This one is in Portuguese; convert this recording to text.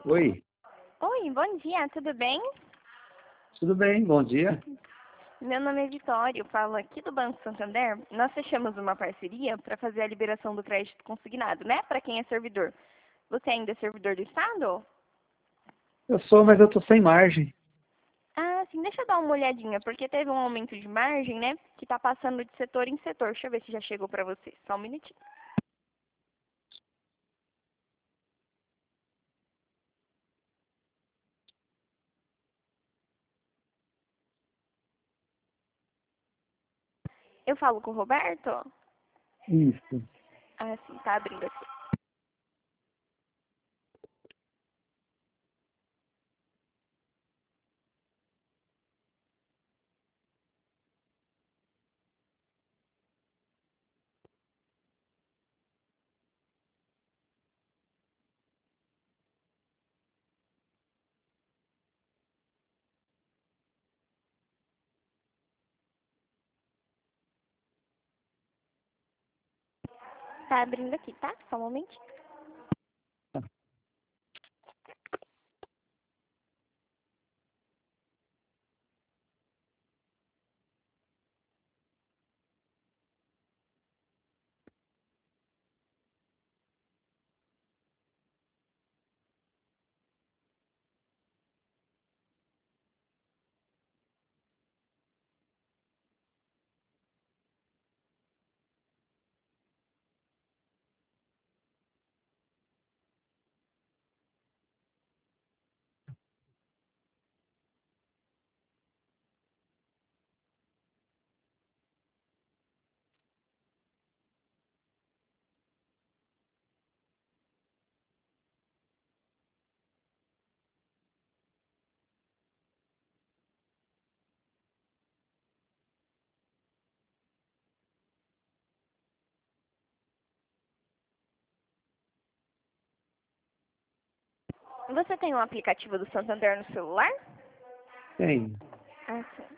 Oi, Oi, bom dia, tudo bem? tudo bem? Bom dia. Meu nome é Vitória, eu falo aqui do Banco Santander. Nós fechamos uma parceria para fazer a liberação do crédito consignado, né? Para quem é servidor. Você ainda é servidor do Estado? Eu sou, mas eu tô sem margem. Ah, sim, deixa eu dar uma olhadinha, porque teve um aumento de margem, né? Que tá passando de setor em setor. Deixa eu ver se já chegou para você. Só um minutinho. Eu falo com o Roberto? Isso. Ah, sim, tá abrindo aqui. Tá abrindo aqui, tá? Só um momentinho. Você tem um aplicativo do Santander no celular? Tem. Ah, sim.